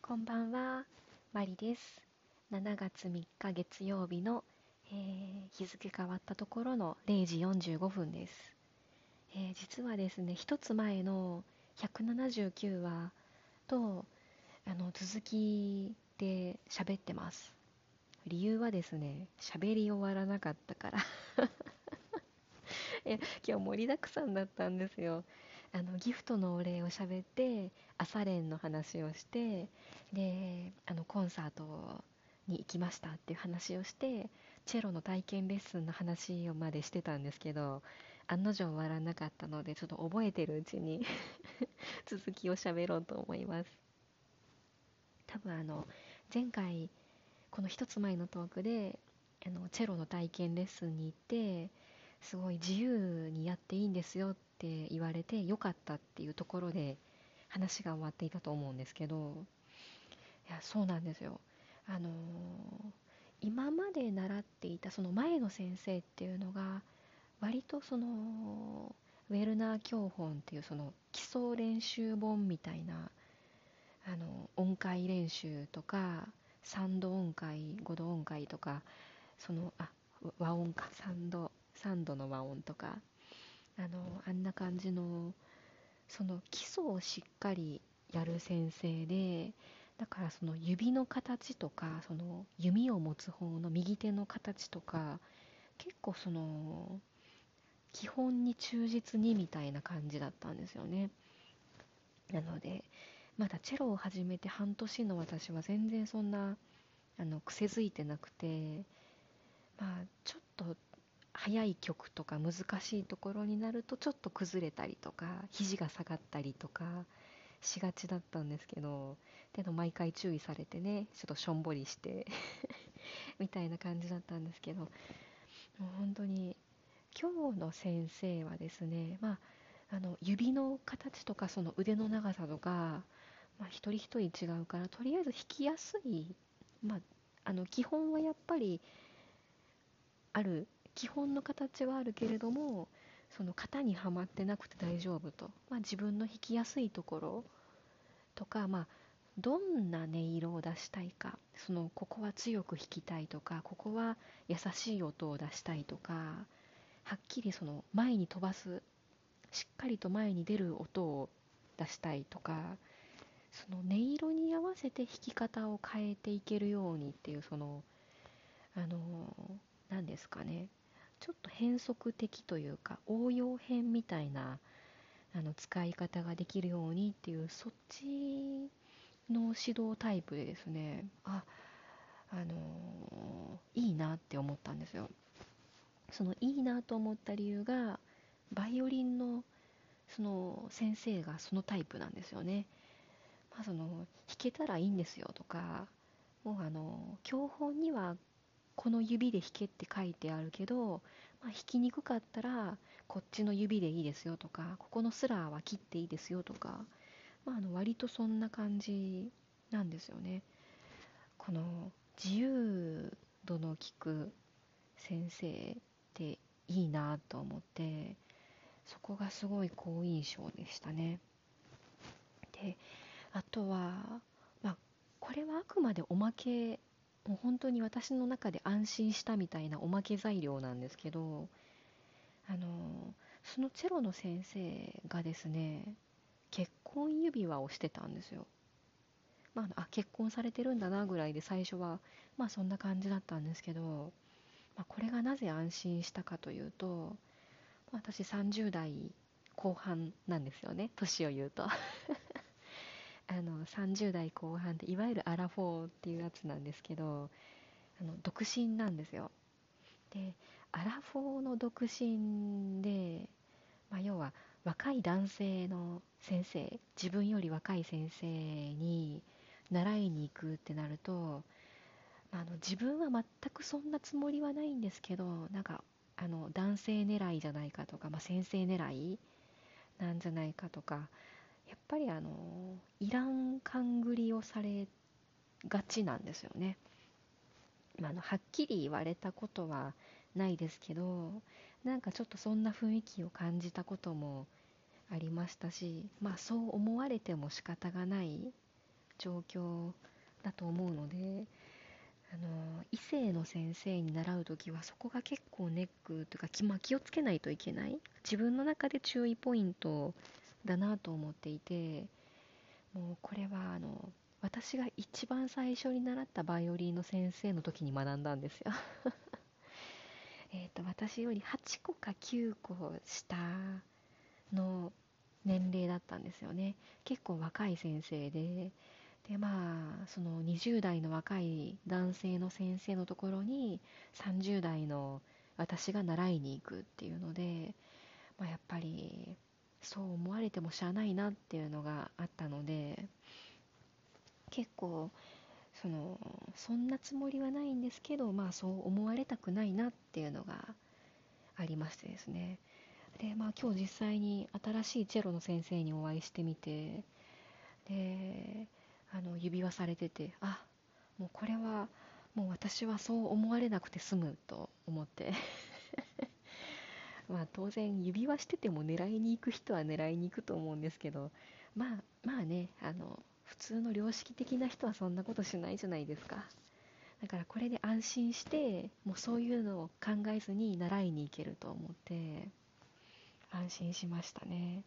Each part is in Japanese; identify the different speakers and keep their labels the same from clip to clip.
Speaker 1: こんばんは、マリです。7月3日月曜日の、日付変わったところの0時45分です。実はですね、一つ前の179話と続きで喋ってます。理由はですね、喋り終わらなかったから。いや、今日盛りだくさんだったんですよ。ギフトのお礼を喋って、朝練の話をして、で、コンサートに行きましたっていう話をして、チェロの体験レッスンの話をまでしてたんですけど、案の定終わらなかったので、ちょっと覚えてるうちに続きを喋ろうと思います。多分前回、この一つ前のトークで、チェロの体験レッスンに行って、すごい自由にやっていいんですよって言われてよかったっていうところで話が終わっていたと思うんですけど、いや、そうなんですよ。あのー今まで習っていたその前の先生っていうのが割とウェルナー教本っていうその基礎練習本みたいな音階練習とか3度音階5度音階とかそのあ和音か3度の和音とかあんな感じのその基礎をしっかりやる先生で、だからその指の形とかその弓を持つ方の右手の形とか結構その基本に忠実にみたいな感じだったんですよね。なのでまだチェロを始めて半年の私は全然そんな癖づいてなくて、まあちょっと速い曲とか難しいところになるとちょっと崩れたりとか肘が下がったりとかしがちだったんですけど、でも毎回注意されてね、ちょっとしょんぼりしてみたいな感じだったんですけど、もう本当に今日の先生はですね、指の形とかその腕の長さとか、一人一人違うからとりあえず弾きやすい、まあ、基本はやっぱりある、基本の形はあるけれどもその型にはまってなくて大丈夫と、自分の弾きやすいところとか、どんな音色を出したいか、ここは強く弾きたいとかここは優しい音を出したいとか、はっきりその前に飛ばす、しっかりと前に出る音を出したいとか、その音色に合わせて弾き方を変えていけるようにっていうあの何ですかね、ちょっと変則的というか応用編みたいな使い方ができるようにっていう、そっちの指導タイプでですね、いいなって思ったんですよ。そのいいなと思った理由がバイオリンのその先生がそのタイプなんですよね。弾けたらいいんですよとか、もう教本にはこの指で弾けって書いてあるけど、弾きにくかったらこっちの指でいいですよとか、ここのスラーは切っていいですよとか、割とそんな感じなんですよね。この自由度の利く先生っていいなと思って、そこがすごい好印象でしたね。で、あとは、まあ、これはあくまでおまけ、もう本当に私の中で安心したみたいなおまけ材料なんですけど、あのそのチェロの先生がですね、結婚指輪をしてたんですよ。結婚されてるんだなぐらいで最初はそんな感じだったんですけど、これがなぜ安心したかというと、私30代後半なんですよね、年を言うと30代後半でいわゆるアラフォーっていうやつなんですけど、独身なんですよ。で、アラフォーの独身で、要は若い男性の先生、自分より若い先生に習いに行くってなると、自分は全くそんなつもりはないんですけど、なんか男性狙いじゃないかとか、先生狙いなんじゃないかとか、やっぱりいらん勘繰りをされがちなんですよね。はっきり言われたことはないですけど、なんかちょっとそんな雰囲気を感じたこともありましたし、そう思われても仕方がない状況だと思うので、異性の先生に習うときはそこが結構ネックというか気をつけないといけない自分の中で注意ポイントだなと思っていて、もうこれは私が一番最初に習ったバイオリンの先生の時に学んだんですよ。私より8個か9個下の年齢だったんですよね。結構若い先生で、その20代の若い男性の先生のところに30代の私が習いに行くっていうので、やっぱりそう思われてもしゃあないなっていうのがあったので、結構そんなつもりはないんですけど、そう思われたくないなっていうのがありましてですね。で、今日実際に新しいチェロの先生にお会いしてみて、で、指輪されてて、もうこれはもう私はそう思われなくて済むと思って当然指輪してても狙いに行く人は狙いに行くと思うんですけど、ね、普通の良識的な人はそんなことしないじゃないですか。だからこれで安心してもうそういうのを考えずに習いに行けると思って安心しましたね。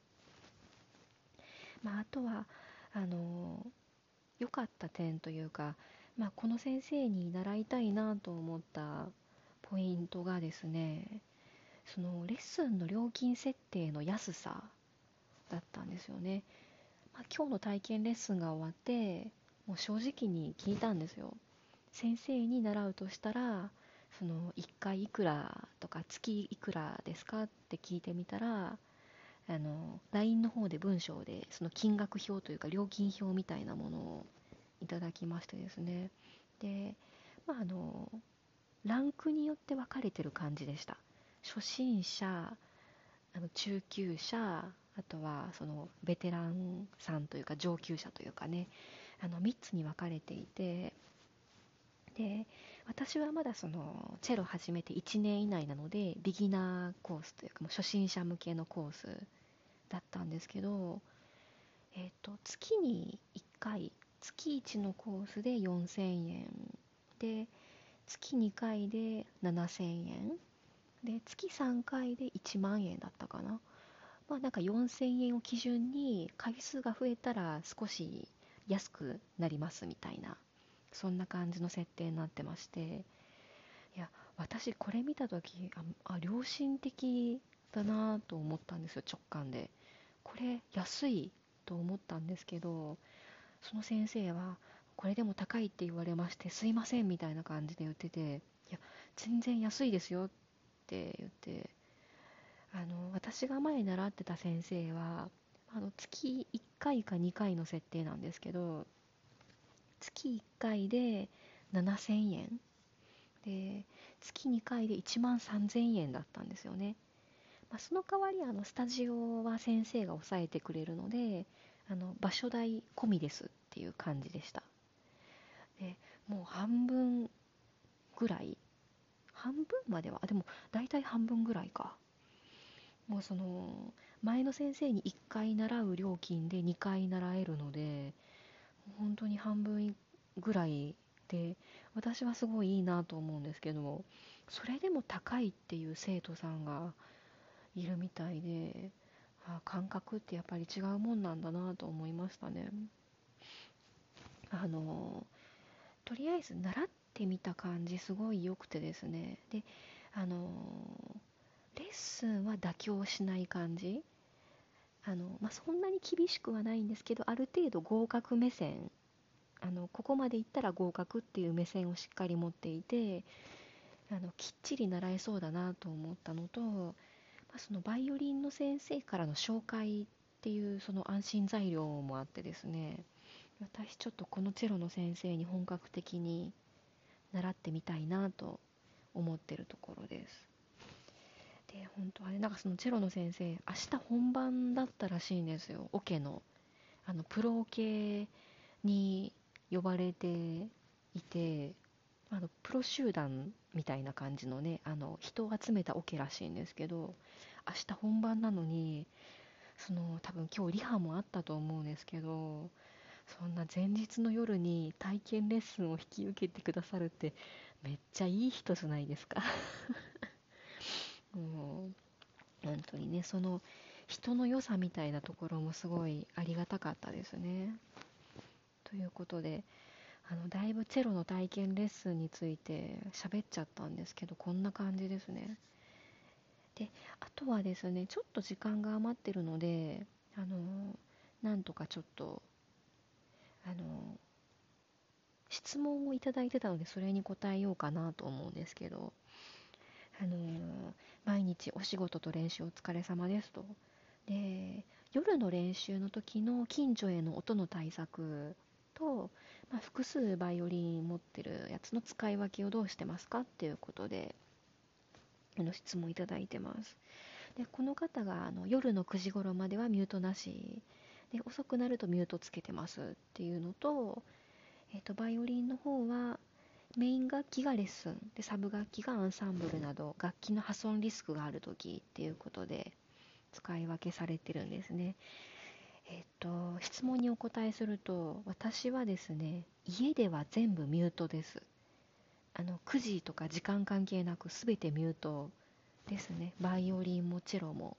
Speaker 1: あとは良かった点というか、この先生に習いたいなと思ったポイントがですね、そのレッスンの料金設定の安さだったんですよね。今日の体験レッスンが終わってもう正直に聞いたんですよ。先生に習うとしたらその1回いくらとか月いくらですかって聞いてみたら、LINE の方で文章でその金額表というか料金表みたいなものをいただきましてですね。で、まあ、あのランクによって分かれてる感じでした。初心者、中級者、あとはそのベテランさんというか上級者というかね、3つに分かれていて、で私はまだそのチェロ始めて1年以内なのでビギナーコースというかもう初心者向けのコースだったんですけど、月に1回月1のコースで4000円で月2回で7000円で月3回で1万円だったかな。なんか4000円を基準に回数が増えたら少し安くなりますみたいな、そんな感じの設定になってまして、いや私これ見た時良心的だなと思ったんですよ、直感で。これ安いと思ったんですけど、その先生はこれでも高いって言われましてすいませんみたいな感じで言ってて、いや全然安いですよって言って、私が前習ってた先生は月1回か2回の設定なんですけど、月1回で7000円で月2回で1万3000円だったんですよね。その代わりスタジオは先生が抑えてくれるので場所代込みですっていう感じでした。でもう半分ぐらい、半分まではでも大体半分ぐらいか。もうその前の先生に1回習う料金で2回習えるので本当に半分ぐらいで、私はすごいいいなと思うんですけど、それでも高いっていう生徒さんがいるみたいで、感覚ってやっぱり違うもんなんだなと思いましたね。あのとりあえず習ってみた感じすごい良くてですね。であのレッスンは妥協しない感じ、そんなに厳しくはないんですけど、ある程度合格目線、ここまでいったら合格っていう目線をしっかり持っていて、きっちり習えそうだなと思ったのと、そのバイオリンの先生からの紹介っていうその安心材料もあってですね、私ちょっとこのチェロの先生に本格的に習ってみたいなと思ってるところです。で本当はね、なんかそのチェロの先生明日本番だったらしいんですよ。オケのプロオケに呼ばれていて、プロ集団みたいな感じのね、人を集めたオケらしいんですけど、明日本番なのに多分今日リハもあったと思うんですけど、 そんな前日の夜に体験レッスンを引き受けてくださるってめっちゃいい人じゃないですか。もう本当にね、その人の良さみたいなところもすごいありがたかったですね。ということで、だいぶチェロの体験レッスンについて喋っちゃったんですけど、こんな感じですね。で、あとはですね、ちょっと時間が余ってるので、あの、なんとかちょっと、あの、質問をいただいてたので、それに答えようかなと思うんですけど、あの、毎日お仕事と練習お疲れ様ですと。で、夜の練習の時の近所への音の対策と、複数バイオリン持ってるやつの使い分けをどうしてますかっていうことで、質問いただいてます。で、この方が夜の9時頃まではミュートなしで、遅くなるとミュートつけてますっていうのと、バイオリンの方はメイン楽器がレッスンで、サブ楽器がアンサンブルなど楽器の破損リスクがある時っていうことで使い分けされてるんですね。質問にお答えすると、私はですね、家では全部ミュートです。9時とか時間関係なく全てミュートですね。バイオリンもチェロも。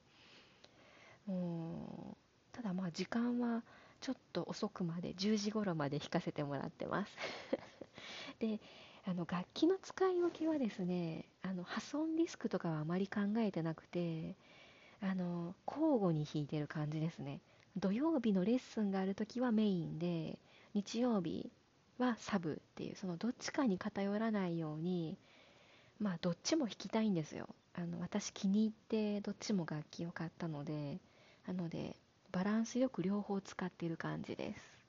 Speaker 1: もただ時間はちょっと遅くまで10時頃まで弾かせてもらってます。で、楽器の使い分けはですね、破損リスクとかはあまり考えてなくて、交互に弾いてる感じですね。土曜日のレッスンがあるときはメインで、日曜日はサブっていう、そのどっちかに偏らないように、どっちも弾きたいんですよ。私気に入ってどっちも楽器を買ったので、なので、バランスよく両方使っている感じです。